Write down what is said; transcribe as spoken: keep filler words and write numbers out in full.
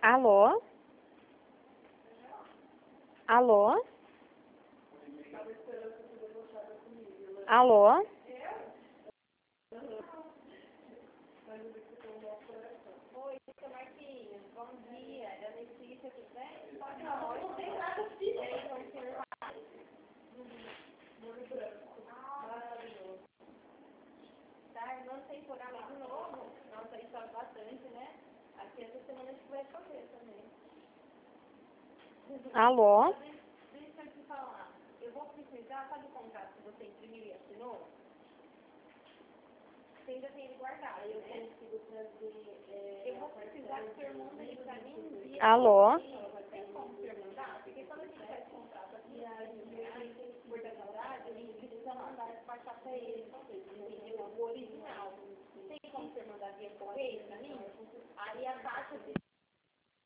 Alô? Alô? Alô? Oi, seu Marquinhos, bom dia. É Letícia, tudo bem? Não, eu não tenho nada de direito, vamos conversar. Maravilhoso. Tá, armando temporamento novo. Nossa, aí chove bastante, né? Aqui essa semana a gente vai chover também. Alô? Deixa eu te falar. Eu vou precisar, sabe o contrato que você imprimiu e assinou? Você ainda tem ele guardado. Eu tenho que trazer. É, eu vou precisar que o senhor manda ele pra mim um dia. Alô? Tem como o senhor mandar? Porque quando a gente faz contrato aqui, a gente por da verdade, a gente precisa mandar passar pra ele, entendeu? O original. Tem como o senhor mandar via correio pra mim? Aí a taxa de